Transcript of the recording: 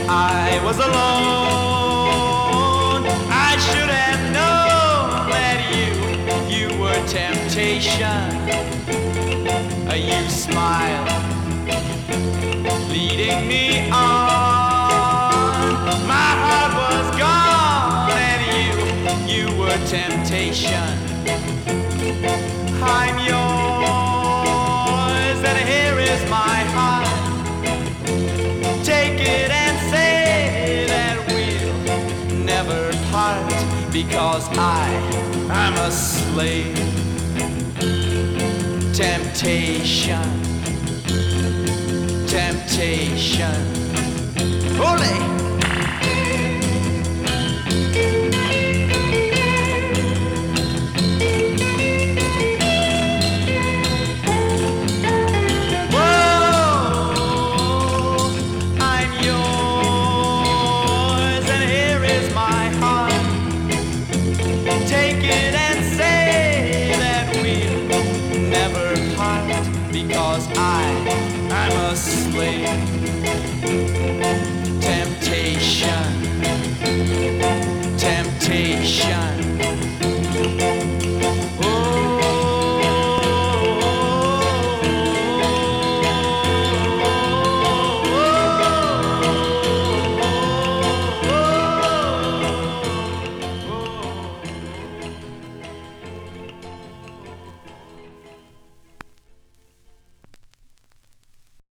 I was alone. I should have known that you were temptation. You smiled, leading me on. My heart was gone, and you were temptation. I'm yours, and here is my heart. Take it and say that we'll never part, because I'm a slave. Temptation, temptation. Ole! Because I'm a slave.